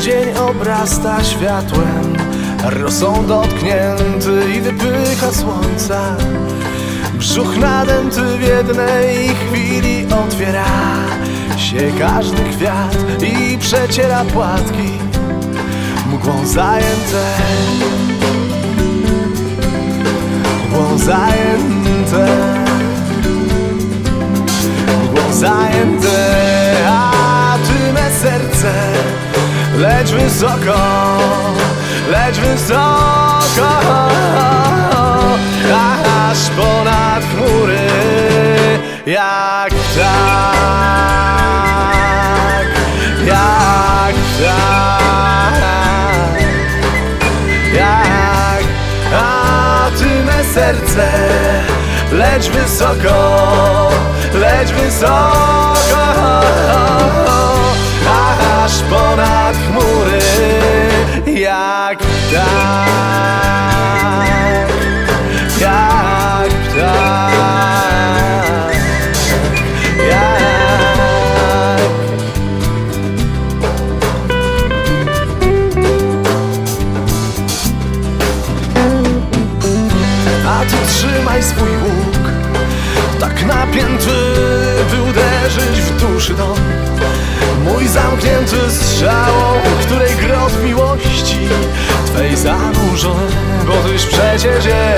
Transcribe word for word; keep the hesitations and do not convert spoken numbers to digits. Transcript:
dzień obrasta światłem, rosą dotknięty i wypycha słońca. Brzuch nadęty w jednej chwili otwiera się każdy kwiat i przeciera płatki mgłą zajęte, mgłą zajęte, mgłą zajęte. A ty me serce, leć wysoko, leć wysoko, aż ponad chmury, jak ptak, jak ptak, jak. A ty me serce, leć wysoko, leć wysoko, aż ponad chmury, jak ptak, jak ptak, jak. A ty trzymaj swój łuk, tak napięty, by uderzyć w duszy dom. Mój zamknięty strzałą, której grot miłości twej zanurzony, bo tyś przecież jest